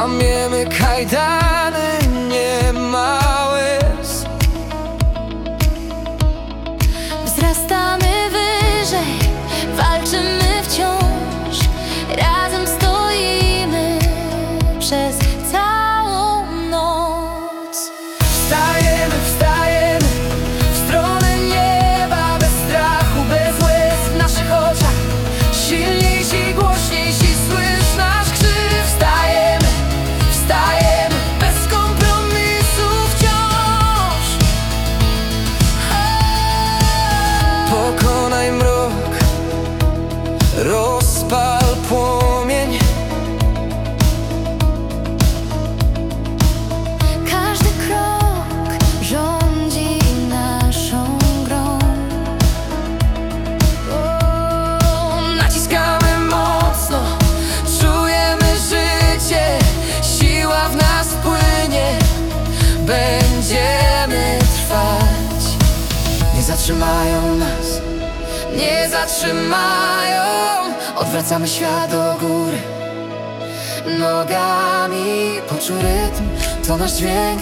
Łamiemy kajdany, nie ma łez. Wzrastamy wyżej, walczymy wciąż. Razem stoimy przez całą noc. Wstajemy, wstajemy w stronę nieba, bez strachu, bez łez w naszych oczach. Silniejsi, głośniejsi, słysz nasz krzyk. Wstajemy, wstajemy bez kompromisów wciąż. Pokonaj mrok, rozpal płomień. Każdy krok rządzi naszą grą. Naciskamy mocno, czujemy życie, siła w nas płynie. Będziemy trwać. Nie zatrzymają nas, nie zatrzymają. Odwracamy świat do góry, nogami poczuj rytm, to nasz dźwięk.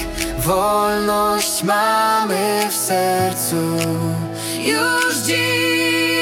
Wolność mamy w sercu już dziś.